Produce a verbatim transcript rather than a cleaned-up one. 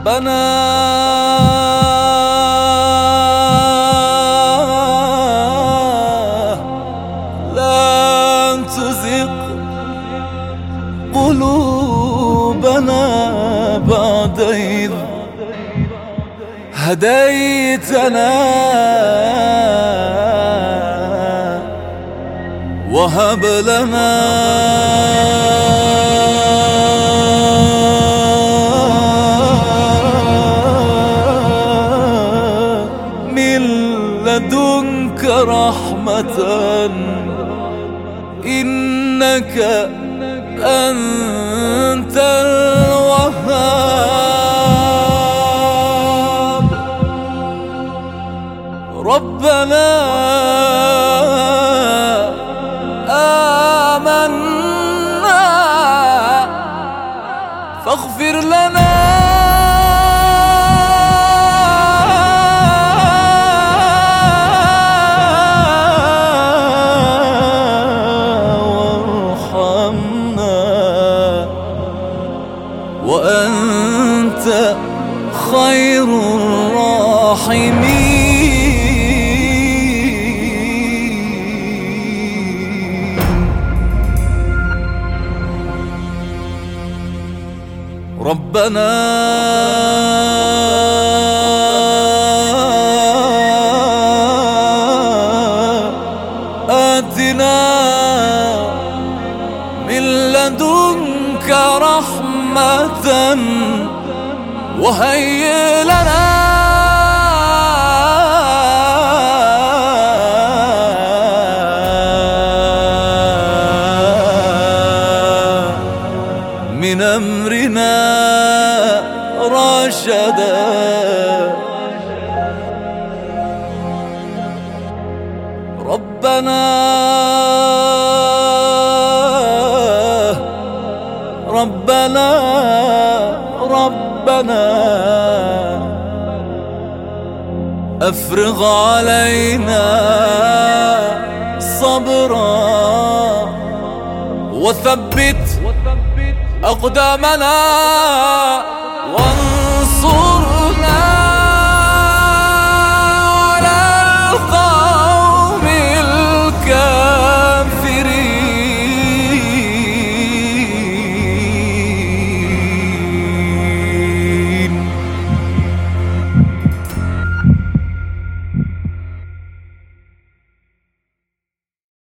لا تزغ قلوبنا بعد إذ هديتنا وهب لنا من لدنك رحمة إنك أنت الوهاب. ربنا آمنا فاغفر لنا وأنت خير الراحمين. ربنا آتنا من لدنك رحمة وهيئ لنا من أمرنا رشدا. ربنا ربنا ربنا أفرغ علينا صبرا وثبت أقدامنا